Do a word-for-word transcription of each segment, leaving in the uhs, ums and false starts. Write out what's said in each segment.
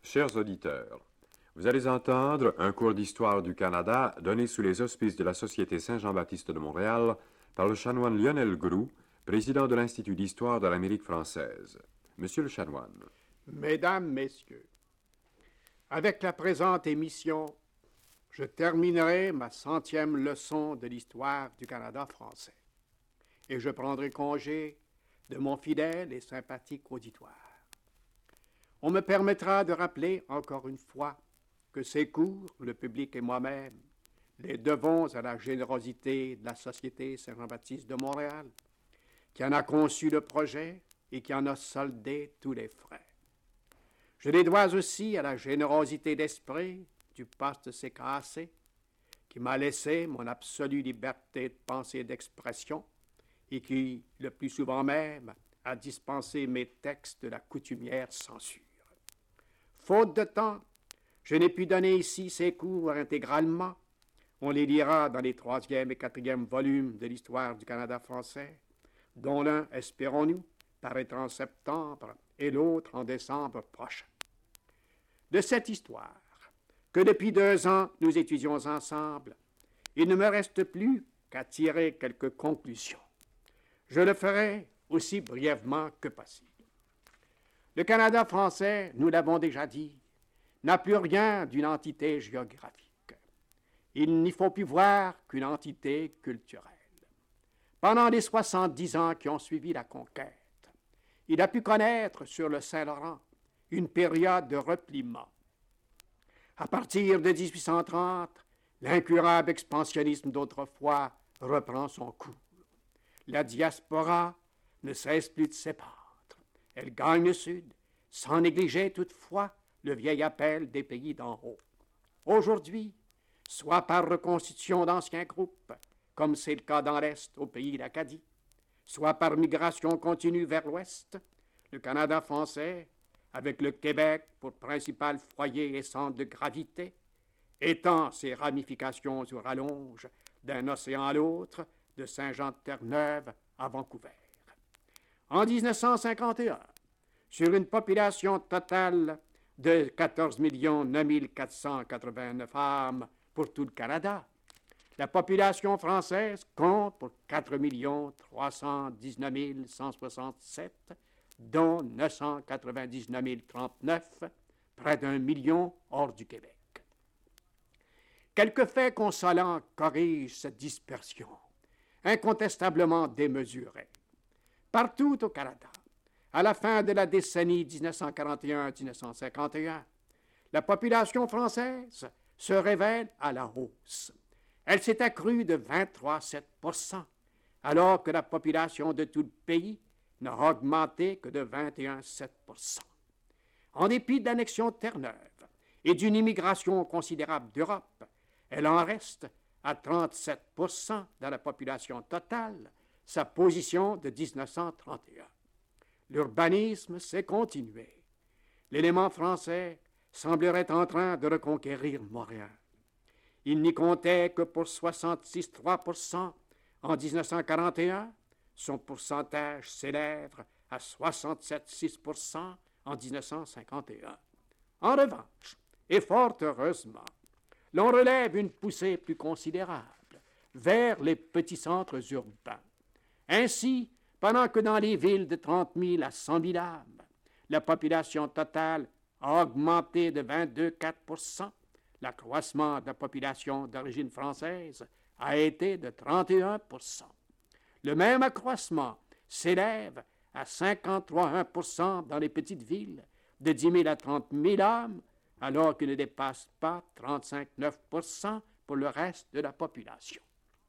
Chers auditeurs, vous allez entendre un cours d'histoire du Canada donné sous les auspices de la Société Saint-Jean-Baptiste de Montréal par le chanoine Lionel Groux, président de l'Institut d'histoire de l'Amérique française. Monsieur le chanoine. Mesdames, Messieurs, avec la présente émission, je terminerai ma centième leçon de l'histoire du Canada français et je prendrai congé de mon fidèle et sympathique auditoire. On me permettra de rappeler encore une fois que ces cours, le public et moi-même, les devons à la générosité de la Société Saint-Jean-Baptiste de Montréal, qui en a conçu le projet et qui en a soldé tous les frais. Je les dois aussi à la générosité d'esprit du poste C K A C, qui m'a laissé mon absolue liberté de pensée et d'expression et qui, le plus souvent même, a dispensé mes textes de la coutumière censure. Faute de temps, je n'ai pu donner ici ces cours intégralement. On les lira dans les troisième et quatrième volumes de l'histoire du Canada français, dont l'un, espérons-nous, paraîtra en septembre et l'autre en décembre prochain. De cette histoire, que depuis deux ans nous étudions ensemble, il ne me reste plus qu'à tirer quelques conclusions. Je le ferai aussi brièvement que possible. Le Canada français, nous l'avons déjà dit, n'a plus rien d'une entité géographique. Il n'y faut plus voir qu'une entité culturelle. Pendant les soixante-dix ans qui ont suivi la conquête, il a pu connaître sur le Saint-Laurent une période de repliement. À partir de dix-huit cent trente, l'incurable expansionnisme d'autrefois reprend son cours. La diaspora ne cesse plus de s'épanouir. Elle gagne le Sud, sans négliger toutefois le vieil appel des pays d'en haut. Aujourd'hui, soit par reconstitution d'anciens groupes, comme c'est le cas dans l'Est au pays d'Acadie, soit par migration continue vers l'Ouest, le Canada français, avec le Québec pour principal foyer et centre de gravité, étend ses ramifications ou rallonges d'un océan à l'autre, de Saint-Jean-de-Terre-Neuve à Vancouver. En dix-neuf cent cinquante et un, sur une population totale de quatorze millions neuf mille quatre cent quatre-vingt-neuf âmes pour tout le Canada, la population française compte pour quatre millions trois cent dix-neuf mille cent soixante-sept, dont neuf cent quatre-vingt-dix-neuf mille trente-neuf, près d'un million hors du Québec. Quelques faits consolants corrigent cette dispersion, incontestablement démesurée. Partout au Canada, à la fin de la décennie dix-neuf cent quarante et un à dix-neuf cent cinquante et un, la population française se révèle à la hausse. Elle s'est accrue de vingt-trois virgule sept pour cent, alors que la population de tout le pays n'a augmenté que de vingt et un virgule sept pour cent. En dépit de l'annexion de Terre-Neuve et d'une immigration considérable d'Europe, elle en reste à trente-sept pour cent dans la population totale, sa position de dix-neuf cent trente et un. L'urbanisme s'est continué. L'élément français semblerait en train de reconquérir Montréal. Il n'y comptait que pour soixante-six virgule trois pour cent en dix-neuf cent quarante et un. Son pourcentage s'élève à soixante-sept virgule six pour cent en dix-neuf cent cinquante et un. En revanche, et fort heureusement, l'on relève une poussée plus considérable vers les petits centres urbains. Ainsi, pendant que dans les villes de trente mille à cent mille âmes, la population totale a augmenté de vingt-deux virgule quatre pour cent, l'accroissement de la population d'origine française a été de trente et un pour cent. Le même accroissement s'élève à cinquante-trois virgule un pour cent dans les petites villes, de dix mille à trente mille âmes, alors qu'il ne dépasse pas trente-cinq virgule neuf pour cent pour le reste de la population.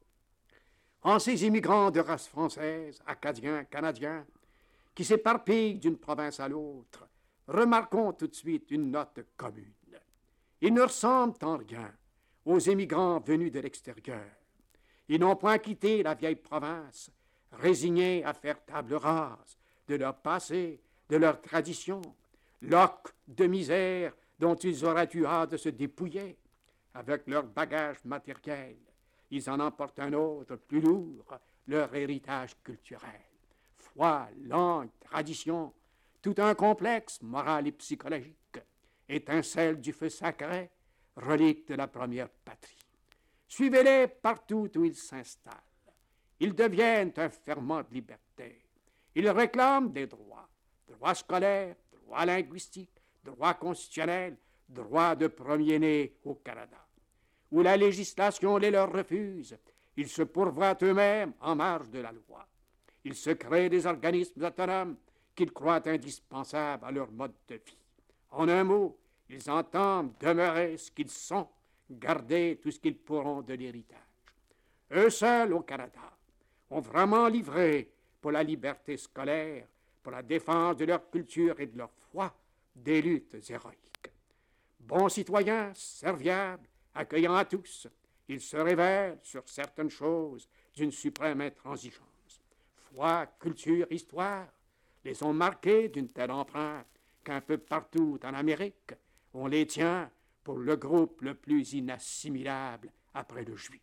En ces immigrants de race française, acadiens, canadiens, qui s'éparpillent d'une province à l'autre, remarquons tout de suite une note commune. Ils ne ressemblent en rien aux immigrants venus de l'extérieur. Ils n'ont point quitté la vieille province, résignés à faire table rase de leur passé, de leurs traditions, loques de misère dont ils auraient eu hâte de se dépouiller. Avec leur bagage matériel, ils en emportent un autre, plus lourd, leur héritage culturel. Foi, langue, tradition, tout un complexe moral et psychologique étincelles du feu sacré, reliques de la première patrie. Suivez-les partout où ils s'installent. Ils deviennent un ferment de liberté. Ils réclament des droits, droits scolaires, droits linguistiques, droits constitutionnels, droits de premier-né au Canada. Où la législation les leur refuse, ils se pourvoient eux-mêmes en marge de la loi. Ils se créent des organismes autonomes qu'ils croient indispensables à leur mode de vie. En un mot, ils entendent demeurer ce qu'ils sont, garder tout ce qu'ils pourront de l'héritage. Eux seuls au Canada ont vraiment livré pour la liberté scolaire, pour la défense de leur culture et de leur foi, des luttes héroïques. Bons citoyens, serviables, accueillant à tous, ils se révèlent sur certaines choses d'une suprême intransigeance. Foi, culture, histoire les ont marqués d'une telle empreinte qu'un peu partout en Amérique, on les tient pour le groupe le plus inassimilable après le juif.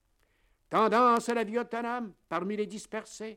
Tendance à la vie autonome parmi les dispersés.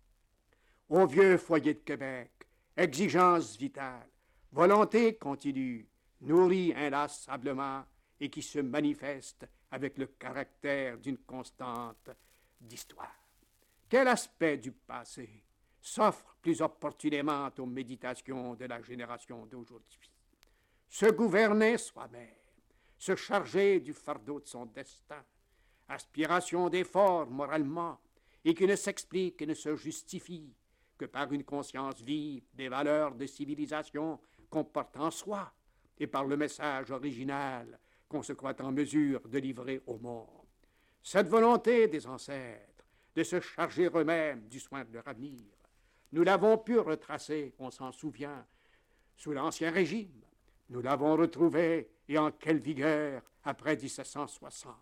Au vieux foyer de Québec, exigence vitale, volonté continue, nourrie inlassablement et qui se manifeste avec le caractère d'une constante d'histoire. Quel aspect du passé s'offre plus opportunément aux méditations de la génération d'aujourd'hui? Se gouverner soi-même, se charger du fardeau de son destin, aspiration d'effort moralement, et qui ne s'explique et ne se justifie que par une conscience vive des valeurs de civilisation qu'on porte en soi, et par le message original qu'on se croit en mesure de livrer au monde. Cette volonté des ancêtres de se charger eux-mêmes du soin de leur avenir, nous l'avons pu retracer, on s'en souvient, sous l'Ancien Régime. Nous l'avons retrouvée, et en quelle vigueur, après dix-sept cent soixante.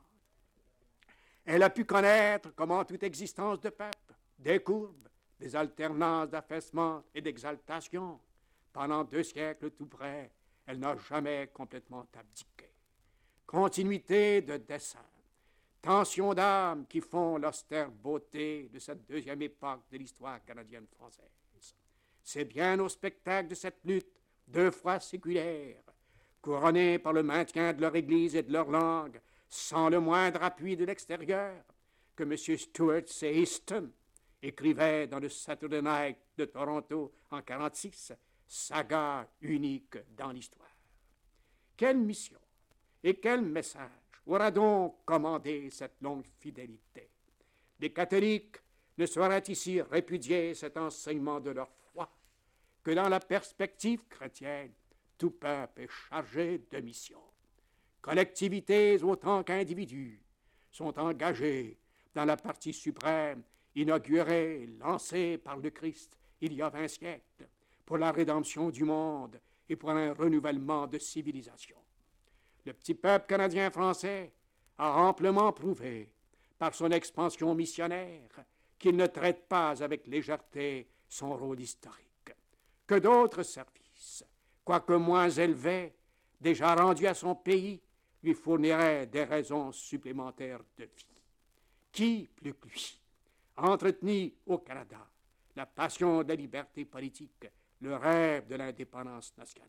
Elle a pu connaître, comme en toute existence de peuple, des courbes, des alternances d'affaissement et d'exaltation. Pendant deux siècles tout près, elle n'a jamais complètement abdiqué. Continuité de dessin, tension d'âme qui font l'austère beauté de cette deuxième époque de l'histoire canadienne-française. C'est bien au spectacle de cette lutte, deux fois séculaire, couronnée par le maintien de leur Église et de leur langue, sans le moindre appui de l'extérieur, que M. Stuart C. Easton écrivait dans le Saturday Night de Toronto en quarante-six, saga unique dans l'histoire. Quelle mission et quel message aura donc commandé cette longue fidélité? Les catholiques ne sauraient ici répudier cet enseignement de leur foi, que dans la perspective chrétienne, tout peuple est chargé de mission. Collectivités autant qu'individus sont engagés dans la partie suprême inaugurée, lancée par le Christ il y a vingt siècles, pour la rédemption du monde et pour un renouvellement de civilisation. Le petit peuple canadien-français a amplement prouvé, par son expansion missionnaire, qu'il ne traite pas avec légèreté son rôle historique, que d'autres services, quoique moins élevés, déjà rendus à son pays, lui fourniraient des raisons supplémentaires de vie. Qui, plus que lui, a entretenu au Canada la passion de la liberté politique, le rêve de l'indépendance nationale?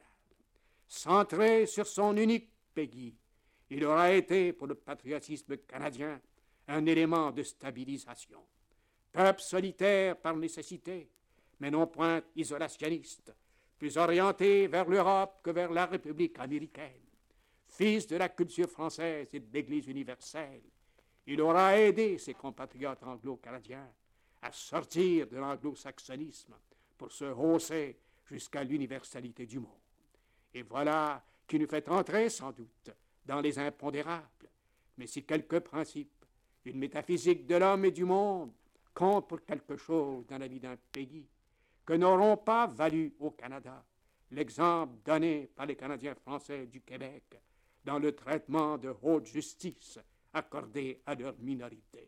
Centré sur son unique pays, il aura été pour le patriotisme canadien un élément de stabilisation. Peuple solitaire par nécessité, mais non point isolationniste, plus orienté vers l'Europe que vers la République américaine. Fils de la culture française et de l'Église universelle, il aura aidé ses compatriotes anglo-canadiens à sortir de l'anglo-saxonisme pour se hausser jusqu'à l'universalité du monde. Et voilà qui nous fait entrer, sans doute, dans les impondérables. Mais si quelques principes, une métaphysique de l'homme et du monde, comptent pour quelque chose dans la vie d'un pays, que n'auront pas valu au Canada l'exemple donné par les Canadiens français du Québec dans le traitement de haute justice accordé à leur minorité.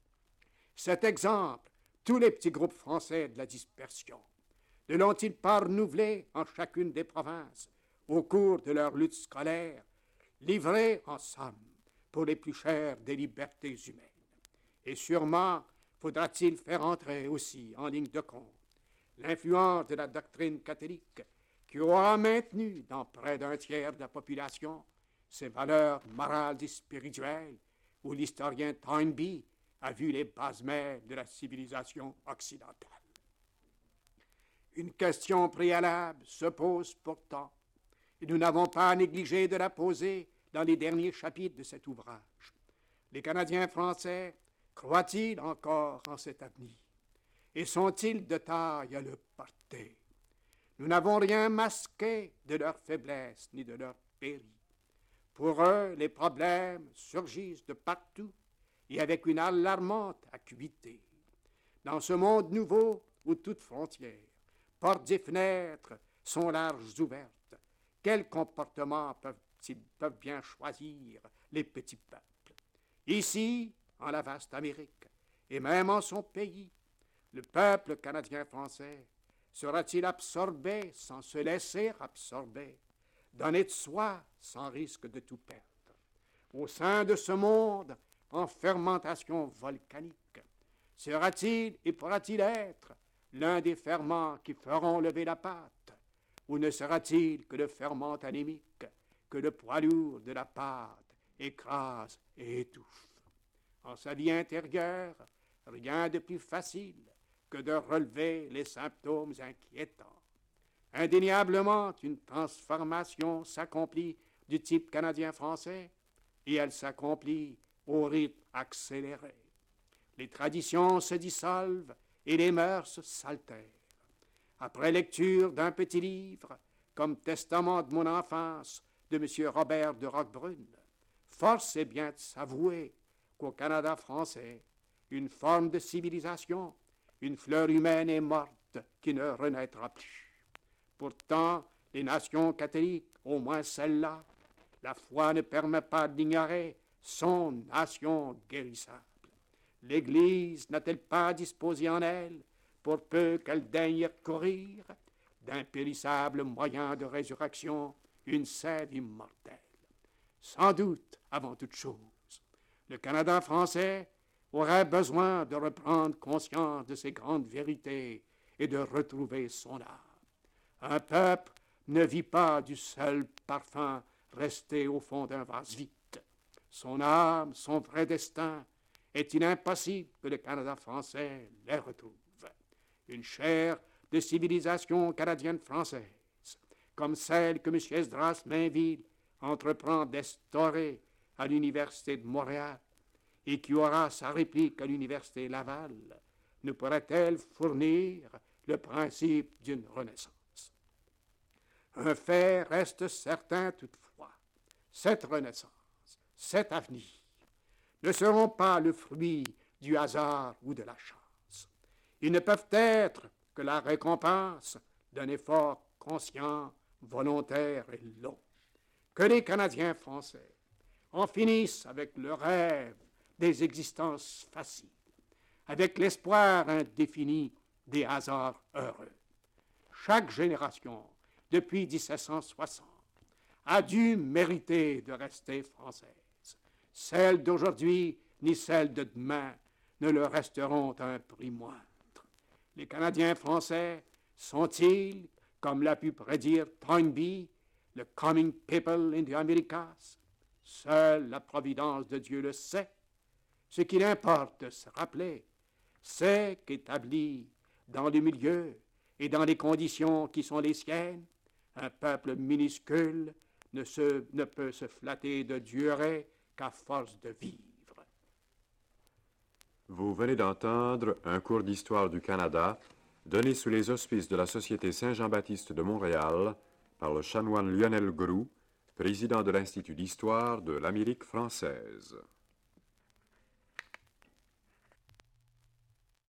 Cet exemple, tous les petits groupes français de la dispersion ne l'ont-ils pas renouvelé en chacune des provinces au cours de leur lutte scolaire, livrée en somme pour les plus chères des libertés humaines? Et sûrement faudra-t-il faire entrer aussi en ligne de compte l'influence de la doctrine catholique qui aura maintenu dans près d'un tiers de la population ses valeurs morales et spirituelles, où l'historien Toynbee a vu les bases-mers de la civilisation occidentale. Une question préalable se pose pourtant, et nous n'avons pas négligé de la poser dans les derniers chapitres de cet ouvrage. Les Canadiens français croient-ils encore en cet avenir? Et sont-ils de taille à le porter? Nous n'avons rien masqué de leur faiblesse ni de leur péril. Pour eux, les problèmes surgissent de partout et avec une alarmante acuité. Dans ce monde nouveau où toutes frontières, portes et fenêtres sont larges ouvertes, quel comportement peuvent-ils peuvent bien choisir les petits peuples? Ici, en la vaste Amérique, et même en son pays, le peuple canadien-français sera-t-il absorbé sans se laisser absorber, donné de soi sans risque de tout perdre? Au sein de ce monde en fermentation volcanique, sera-t-il et pourra-t-il être l'un des ferments qui feront lever la pâte, ou ne sera-t-il que le ferment anémique que le poids lourd de la pâte écrase et étouffe? En sa vie intérieure, rien de plus facile que de relever les symptômes inquiétants. Indéniablement, une transformation s'accomplit du type canadien-français, et elle s'accomplit au rythme accéléré. Les traditions se dissolvent et les mœurs s'altèrent. Après lecture d'un petit livre, comme Testament de mon enfance de M. Robert de Roquebrune, force est bien de s'avouer qu'au Canada français, une forme de civilisation, une fleur humaine est morte qui ne renaîtra plus. Pourtant, les nations catholiques, au moins celle-là, la foi ne permet pas de l'ignorer, sont nations guérissables. L'Église n'a-t-elle pas disposé en elle, pour peu qu'elle daigne y recourir, d'impérissables moyens de résurrection, une sève immortelle? Sans doute, avant toute chose, le Canada français aurait besoin de reprendre conscience de ces grandes vérités et de retrouver son âme. Un peuple ne vit pas du seul parfum resté au fond d'un vase vide. Son âme, son vrai destin, est-il impossible que le Canada français les retrouve? Une chaire de civilisation canadienne-française, comme celle que M. Esdras Mainville entreprend d'instaurer à l'Université de Montréal et qui aura sa réplique à l'Université Laval, ne pourrait-elle fournir le principe d'une renaissance? Un fait reste certain toutefois, cette renaissance, cet avenir, ne seront pas le fruit du hasard ou de la chance. Ils ne peuvent être que la récompense d'un effort conscient, volontaire et long. Que les Canadiens français en finissent avec le rêve des existences faciles, avec l'espoir indéfini des hasards heureux. Chaque génération, depuis dix-sept cent soixante, a dû mériter de rester française. Celles d'aujourd'hui ni celles de demain ne le resteront à un prix moindre. Les Canadiens français sont-ils, comme l'a pu prédire Toynbee, le coming people in the Americas? Seule la providence de Dieu le sait. Ce qu'il importe de se rappeler, c'est qu'établi dans le milieu et dans les conditions qui sont les siennes, un peuple minuscule ne, se, ne peut se flatter de durer qu'à force de vivre. Vous venez d'entendre un cours d'histoire du Canada donné sous les auspices de la Société Saint-Jean-Baptiste de Montréal par le chanoine Lionel Groulx, président de l'Institut d'histoire de l'Amérique française.